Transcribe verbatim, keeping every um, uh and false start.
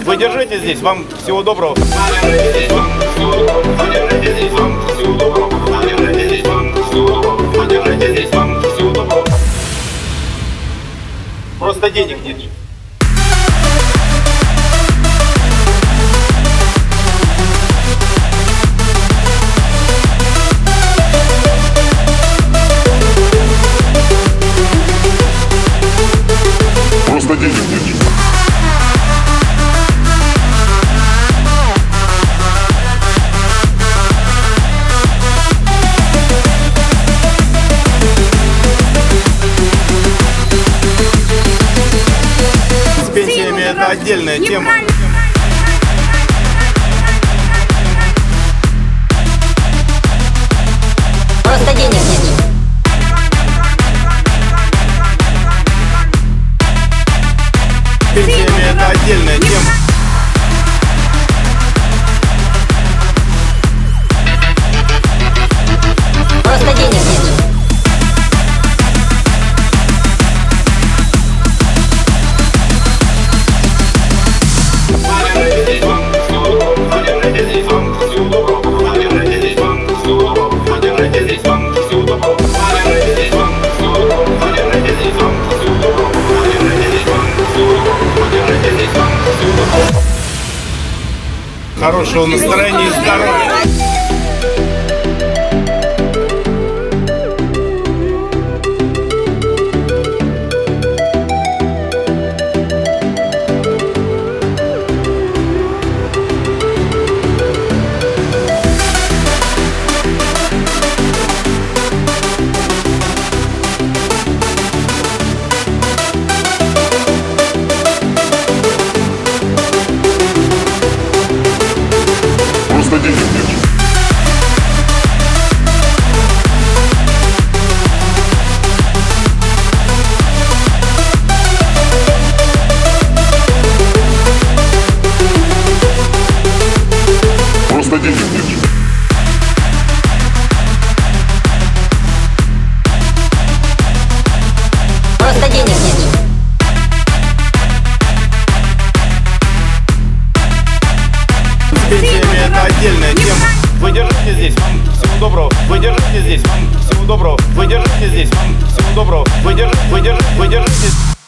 Вы держите здесь, вам всего доброго. Просто денег нет. Просто денег нет. С пенсиями это отдельная тема. Просто денег нет. С пенсиями это отдельная тема. Просто денег нет. Хорошего настроения и здоровья. Просто денег нет. Просто денег нет. Просто денег нет. С пенсиями это отдельная тема. Вы держите здесь, вам всего доброго. Вы держите здесь, вам всего доброго. Вы держите здесь, вам всего доброго. Вы держите, вы держите, вы держите.